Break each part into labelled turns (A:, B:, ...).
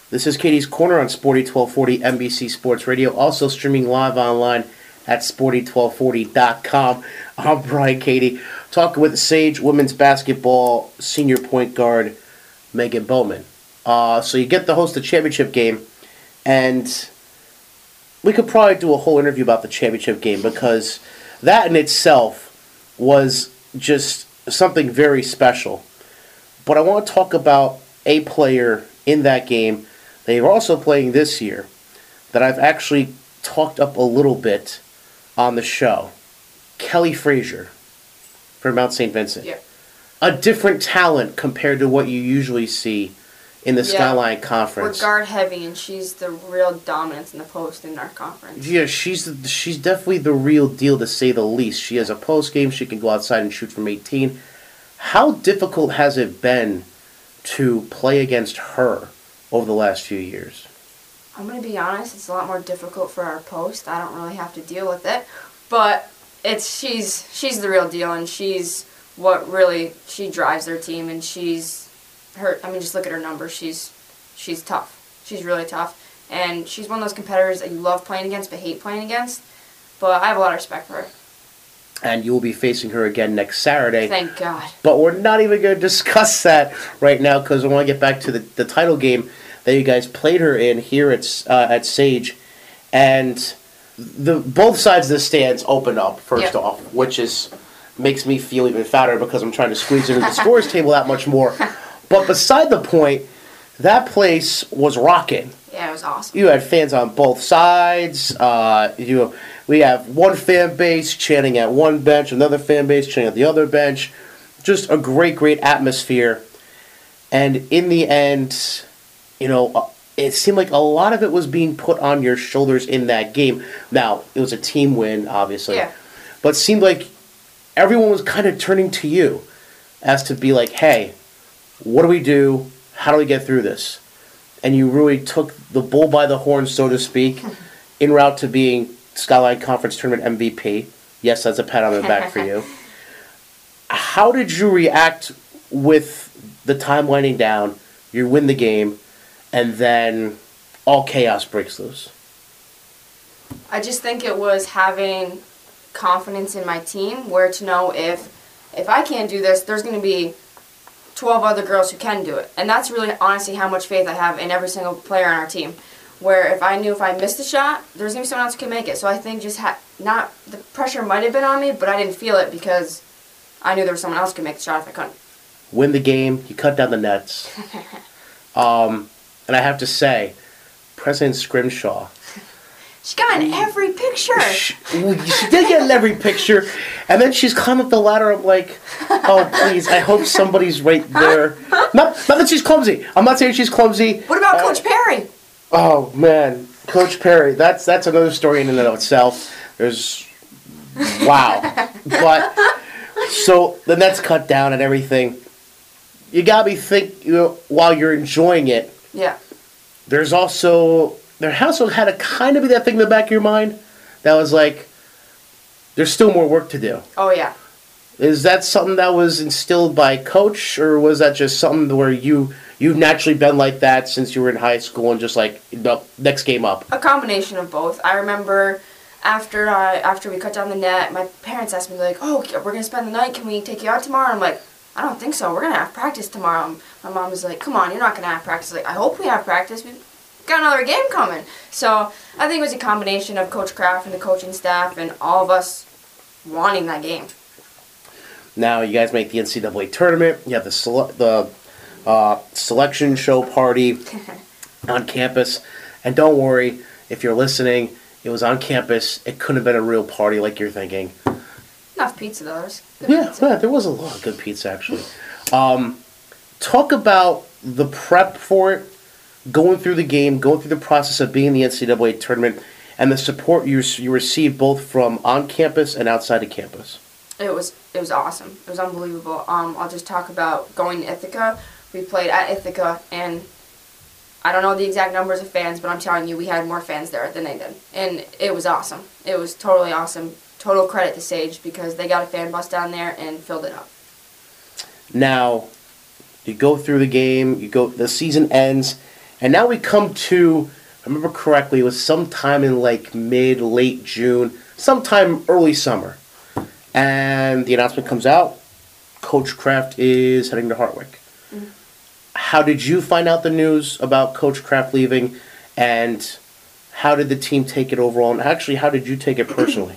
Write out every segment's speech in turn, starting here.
A: This is Katie's Corner on Sporty 1240 NBC Sports Radio, also streaming live online at sporty1240.com. I'm Brian Katie, talking with Sage women's basketball senior point guard Megan Bowman. So you get to host the championship game, and we could probably do a whole interview about the championship game because that in itself was just something very special. But I want to talk about a player in that game they were also playing this year that I've actually talked up a little bit on the show. Kelly Frazier from Mount St. Vincent.
B: Yeah.
A: A different talent compared to what you usually see in the Skyline Conference.
B: We're guard heavy, and she's the real dominance in the post in our conference.
A: Yeah, she's definitely the real deal, to say the least. She has a post game. She can go outside and shoot from 18. How difficult has it been to play against her over the last few years?
B: I'm going to be honest, it's a lot more difficult for our post. I don't really have to deal with it. But she's the real deal, and she's what really, she drives their team, and just look at her numbers. She's tough. She's really tough. And she's one of those competitors that you love playing against but hate playing against. But I have a lot of respect for her.
A: And you will be facing her again next Saturday.
B: Thank God.
A: But we're not even going to discuss that right now because I want to get back to the title game that you guys played her in here at Sage. And both sides of the stands open up, first off, which makes me feel even fatter because I'm trying to squeeze into the scores table that much more. But beside the point, that place was rocking.
B: Yeah, it was awesome.
A: You had fans on both sides. We have one fan base chanting at one bench, another fan base chanting at the other bench. Just a great atmosphere. And in the end, it seemed like a lot of it was being put on your shoulders in that game. Now, it was a team win, obviously.
B: Yeah.
A: But it seemed like everyone was kind of turning to you as to be like, hey, what do we do? How do we get through this? And you really took the bull by the horn, so to speak, en route to being Skyline Conference Tournament MVP. Yes, that's a pat on the back for you. How did you react with the time winding down? You win the game, and then all chaos breaks loose.
B: I just think it was having confidence in my team, where to know if I can't do this, there's going to be 12 other girls who can do it. And that's really honestly how much faith I have in every single player on our team. Where if I knew if I missed a shot, there's going to be someone else who can make it. So I think just the pressure might have been on me, but I didn't feel it because I knew there was someone else who could make the shot if I couldn't.
A: Win the game, you cut down the nets. And I have to say, President Scrimshaw.
B: She got in every picture.
A: She did get in every picture. And then she's climbing up the ladder. I'm like, oh, please, I hope somebody's right there. Not that she's clumsy. I'm not saying she's clumsy.
B: What about Coach Perry?
A: Oh, man. Coach Perry. That's another story in and of itself. Wow. But, so the net's cut down and everything. You got me while you're enjoying it.
B: Yeah.
A: There also had to kind of be that thing in the back of your mind that was like, there's still more work to do.
B: Oh, yeah.
A: Is that something that was instilled by Coach, or was that just something where you've naturally been like that since you were in high school and just like, next game up?
B: A combination of both. I remember after we cut down the net, my parents asked me, like, oh, we're going to spend the night. Can we take you out tomorrow? I'm like, I don't think so. We're going to have practice tomorrow. My mom was like, come on, you're not going to have practice. Like, I hope we have practice. We've got another game coming. So I think it was a combination of Coach Kraft and the coaching staff and all of us wanting that game.
A: Now you guys make the NCAA tournament. You have the selection show party on campus. And don't worry, if you're listening, it was on campus. It couldn't have been a real party like you're thinking.
B: Enough pizza, though.
A: Yeah, there was a lot of good pizza, actually. Talk about the prep for it, going through the game, going through the process of being in the NCAA tournament, and the support you received both from on campus and outside of campus.
B: It was awesome. It was unbelievable. I'll just talk about going to Ithaca. We played at Ithaca, and I don't know the exact numbers of fans, but I'm telling you, we had more fans there than they did. And it was awesome. It was totally awesome. Total credit to Sage because they got a fan bus down there and filled it up.
A: Now, you go through the game, the season ends, And now we come to, if I remember correctly, it was sometime in like late June, sometime early summer. And the announcement comes out, Coach Kraft is heading to Hartwick. Mm-hmm. How did you find out the news about Coach Kraft leaving, and how did the team take it overall? And actually, how did you take it personally?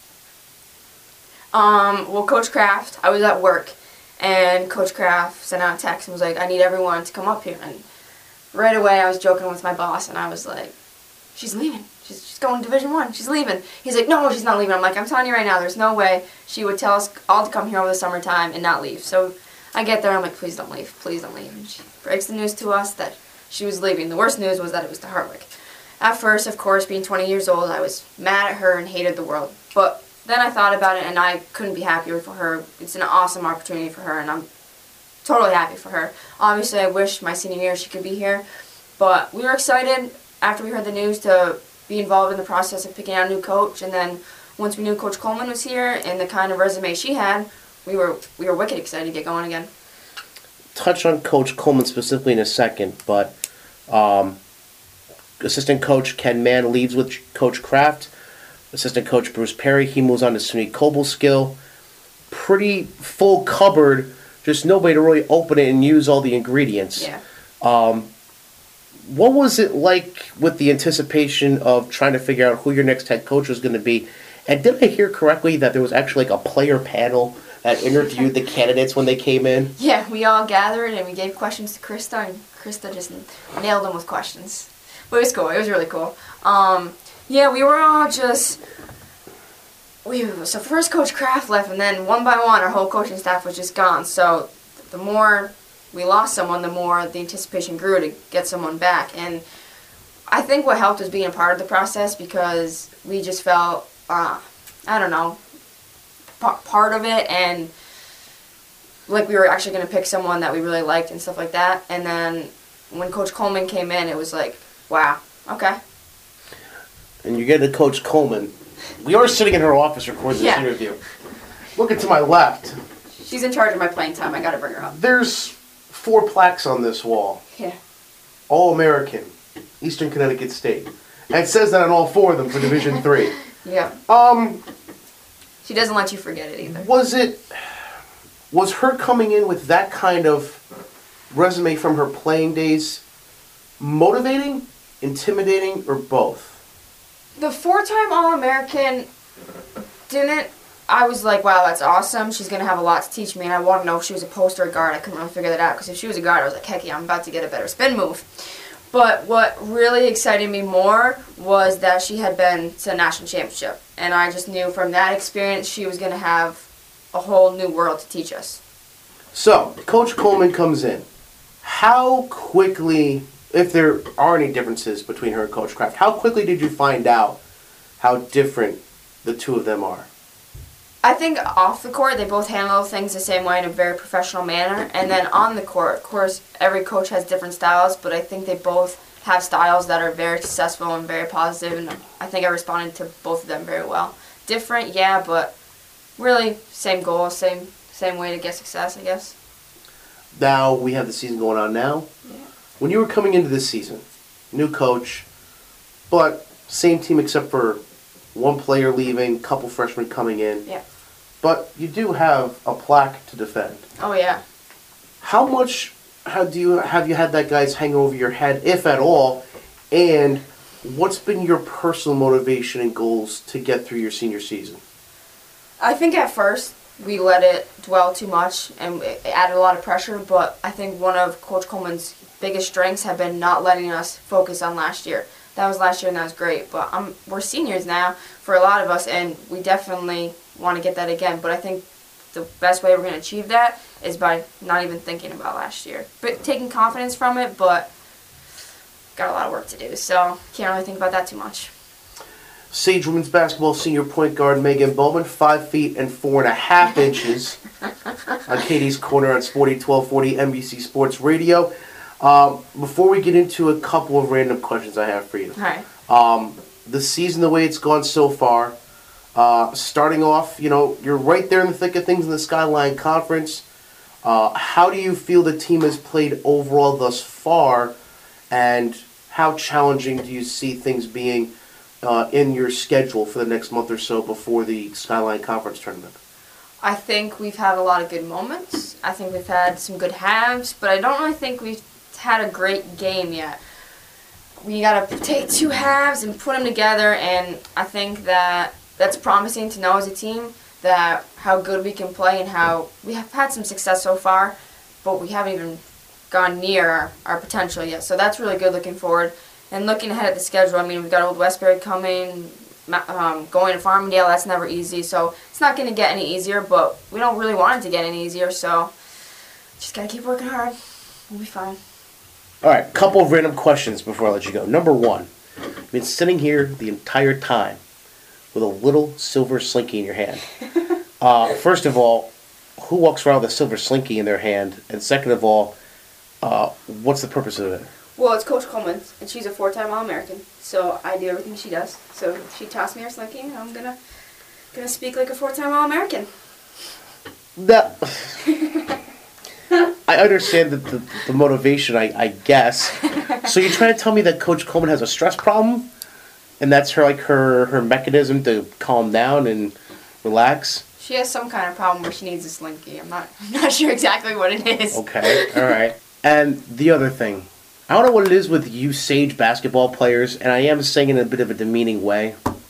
B: Well, Coach Kraft, I was at work, and Coach Kraft sent out a text and was like, I need everyone to come up here. And right away, I was joking with my boss, and I was like, she's leaving. She's going to Division I. She's leaving. He's like, no, she's not leaving. I'm like, I'm telling you right now, there's no way she would tell us all to come here over the summertime and not leave. So I get there, I'm like, please don't leave. Please don't leave. And she breaks the news to us that she was leaving. The worst news was that it was to Hartwick. At first, of course, being 20 years old, I was mad at her and hated the world. But then I thought about it, and I couldn't be happier for her. It's an awesome opportunity for her, and I'm totally happy for her. Obviously, I wish my senior year she could be here. But we were excited after we heard the news to be involved in the process of picking out a new coach. And then once we knew Coach Coleman was here and the kind of resume she had, we were wicked excited to get going again.
A: Touch on Coach Coleman specifically in a second, but assistant coach Ken Mann leaves with Coach Kraft. Assistant coach Bruce Perry, he moves on to SUNY Cobleskill. Pretty full cupboard, just nobody to really open it and use all the ingredients.
B: Yeah.
A: What was it like with the anticipation of trying to figure out who your next head coach was going to be? And did I hear correctly that there was actually like a player panel that interviewed the candidates when they came in?
B: Yeah, we all gathered and we gave questions to Krista, and Krista just nailed them with questions. But it was cool. It was really cool. Yeah, we were all just... So first Coach Kraft left, and then one by one our whole coaching staff was just gone. So the more we lost someone, the more the anticipation grew to get someone back. And I think what helped was being a part of the process, because we just felt, I don't know, part of it, and like we were actually going to pick someone that we really liked and stuff like that. And then when Coach Coleman came in, it was like, wow, okay.
A: And you get to Coach Coleman. We are sitting in her office recording this interview. Looking to my left.
B: She's in charge of my playing time. I got to bring her up.
A: There's 4 plaques on this wall.
B: Yeah.
A: All-American, Eastern Connecticut State. And it says that on all 4 of them for Division III.
B: Yeah. She doesn't let you forget it either.
A: Was her coming in with that kind of resume from her playing days motivating, intimidating, or both?
B: The 4-time All-American didn't. I was like, wow, that's awesome. She's going to have a lot to teach me, and I want to know if she was a post or a guard. I couldn't really figure that out, because if she was a guard, I was like, heck yeah, I'm about to get a better spin move. But what really excited me more was that she had been to a national championship, and I just knew from that experience she was going to have a whole new world to teach us.
A: So, Coach Coleman comes in. How quickly, if there are any differences between her and Coach Kraft, how quickly did you find out how different the two of them are?
B: I think off the court, they both handle things the same way in a very professional manner. And then on the court, of course, every coach has different styles, but I think they both have styles that are very successful and very positive, and I think I responded to both of them very well. Different, yeah, but really same goal, same way to get success, I guess.
A: Now, we have the season going on now.
B: Yeah.
A: When you were coming into this season, new coach, but same team except for one player leaving, couple freshmen coming in.
B: Yeah.
A: But you do have a plaque to defend.
B: Oh, yeah.
A: How much have you had that guys hang over your head, if at all? And what's been your personal motivation and goals to get through your senior season?
B: I think at first we let it dwell too much, and it added a lot of pressure, but I think one of Coach Coleman's biggest strengths have been not letting us focus on last year. That was last year, and that was great, but we're seniors now for a lot of us, and we definitely want to get that again. But I think the best way we're going to achieve that is by not even thinking about last year. But taking confidence from it, but got a lot of work to do, so can't really think about that too much.
A: Sage women's basketball senior point guard Megan Bowman, 5 feet and 4.5 inches. On Katie's Corner on Sporty 1240 NBC Sports Radio. Before we get into a couple of random questions I have for you.
B: All right.
A: The season, the way it's gone so far, starting off, you're right there in the thick of things in the Skyline Conference. How do you feel the team has played overall thus far? and how challenging do you see things being in your schedule for the next month or so before the Skyline Conference tournament?
B: I think we've had a lot of good moments. I think we've had some good halves, but I don't really think we've had a great game yet. We got to take two halves and put them together, and I think that's promising to know as a team that how good we can play and how we have had some success so far, but we haven't even gone near our potential yet. So that's really good looking forward. And looking ahead at the schedule, I mean, we've got Old Westbury coming, going to Farmingdale, that's never easy. So it's not going to get any easier, but we don't really want it to get any easier. So just got to keep working hard. We'll be fine.
A: All right, couple of random questions before I let you go. Number one, you've been sitting here the entire time with a little silver slinky in your hand. First of all, who walks around with a silver slinky in their hand? And second of all, what's the purpose of it?
B: Well, it's Coach Coleman's, and she's a 4-time All-American, so I do everything she does. So she tossed me her slinky, and I'm gonna speak like a 4-time All-American.
A: That, I understand the motivation, I guess. So you're trying to tell me that Coach Coleman has a stress problem, and that's her mechanism to calm down and relax?
B: She has some kind of problem where she needs a slinky. I'm not sure exactly what it is.
A: Okay, all right. And the other thing, I don't know what it is with you Sage basketball players, and I am saying it in a bit of a demeaning way.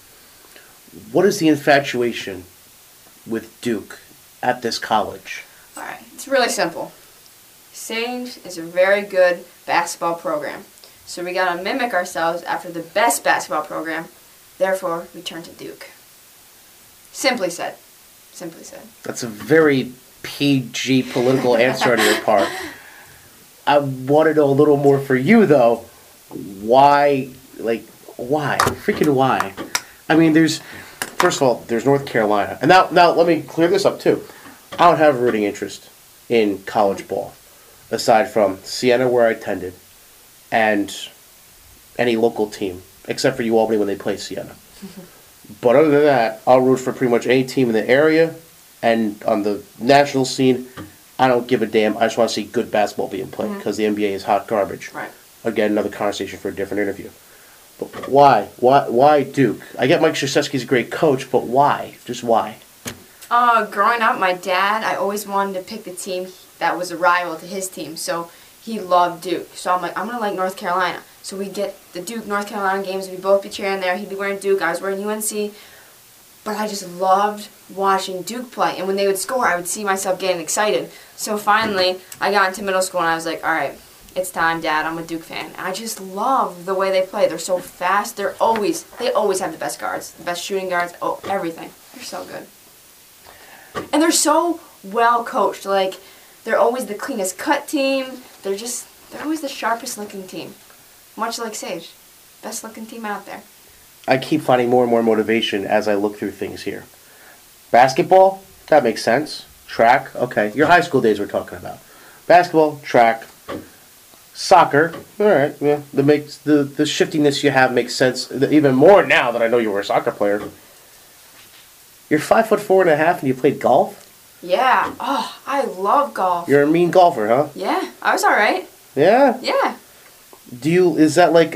A: What is the infatuation with Duke at this college?
B: All right, it's really simple. Sage is a very good basketball program. So we got to mimic ourselves after the best basketball program. Therefore, we turn to Duke. Simply said. Simply said.
A: That's a very PG political answer on your part. I want to know a little more for you, though. Why? Why? Freaking why? I mean, first of all, there's North Carolina. And now let me clear this up, too. I don't have a rooting interest in college ball, aside from Siena, where I attended, and any local team, except for UAlbany when they play Siena. But other than that, I'll root for pretty much any team in the area, and on the national scene, I don't give a damn. I just want to see good basketball being played because the NBA is hot garbage.
B: Right.
A: Again, another conversation for a different interview. But why? Why Duke? I get Mike Krzyzewski's a great coach, but why? Just why?
B: Growing up, my dad, I always wanted to pick the team that was a rival to his team. So he loved Duke. So I'm like, I'm going to like North Carolina. So we get the Duke-North Carolina games. We'd both be cheering there. He'd be wearing Duke. I was wearing UNC. But I just loved watching Duke play. And when they would score, I would see myself getting excited. So finally, I got into middle school, and I was like, all right, it's time, Dad. I'm a Duke fan. And I just love the way they play. They're so fast. They always have the best guards, the best shooting guards, everything. They're so good. And they're so well coached. Like, they're always the cleanest cut team. They're always the sharpest looking team. Much like Sage. Best looking team out there.
A: I keep finding more and more motivation as I look through things here. Basketball, that makes sense. Track, okay. Your high school days we're talking about. Basketball, track, soccer, all right. Yeah, the shiftiness you have makes sense even more now that I know you were a soccer player. You're 5'4.5" and you played golf?
B: Yeah. Oh, I love golf.
A: You're a mean golfer, huh?
B: Yeah, I was all right.
A: Yeah.
B: Yeah.
A: Is that like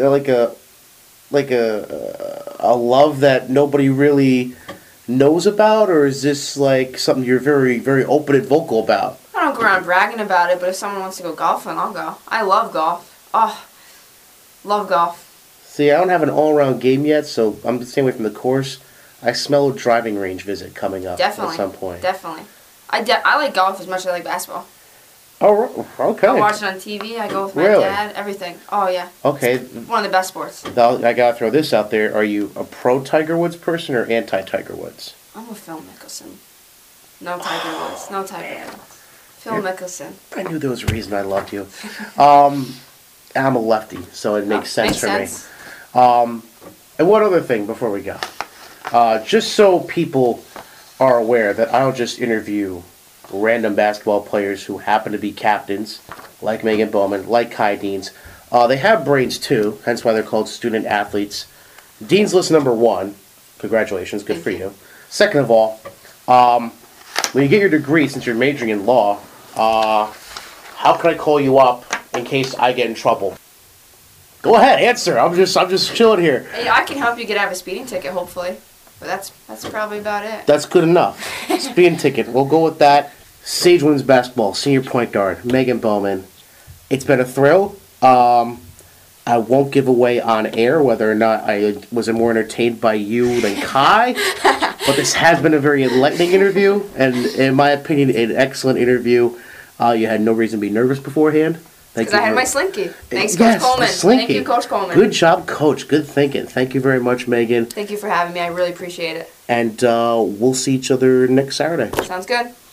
A: a love that nobody really knows about, or is this like something you're very, very open and vocal about?
B: I don't go around bragging about it, but if someone wants to go golfing, I'll go. I love golf. Oh, love golf.
A: See, I don't have an all-around game yet, so I'm staying away from the course. I smell a driving range visit coming up at some point.
B: Definitely. I like golf as much as I like basketball.
A: Oh, okay.
B: I watch it on TV. I go with my dad. Everything. Oh, yeah.
A: Okay.
B: It's one of the best sports.
A: I got to throw this out there. Are you a pro-Tiger Woods person or anti-Tiger Woods?
B: I'm a Phil Mickelson. No Tiger Woods. No Tiger Woods. Phil Mickelson.
A: I knew there was a reason I loved you. I'm a lefty, so it makes sense for me. And one other thing before we go. Just so people are aware that I don't just interview random basketball players who happen to be captains, like Megan Bowman, like Kai Deans. They have brains too, hence why they're called student athletes. Dean's List number 1. Congratulations, good for you. Second of all, when you get your degree, since you're majoring in law, how can I call you up in case I get in trouble? Go ahead, answer. I'm just chilling here.
B: Hey, I can help you get out of a speeding ticket, hopefully. But that's probably about it.
A: That's good enough. Speeding ticket. We'll go with that. Sage women's basketball, senior point guard, Megan Bowman. It's been a thrill. I won't give away on air whether or not I was more entertained by you than Kai. But this has been a very enlightening interview, and in my opinion, an excellent interview. You had no reason to be nervous beforehand.
B: Because I had my slinky. Thanks, Coach
A: Yes,
B: Coleman.
A: the slinky.
B: Thank you, Coach Coleman.
A: Good job, Coach. Good thinking. Thank you very much, Megan.
B: Thank you for having me. I really appreciate it.
A: And we'll see each other next Saturday.
B: Sounds good.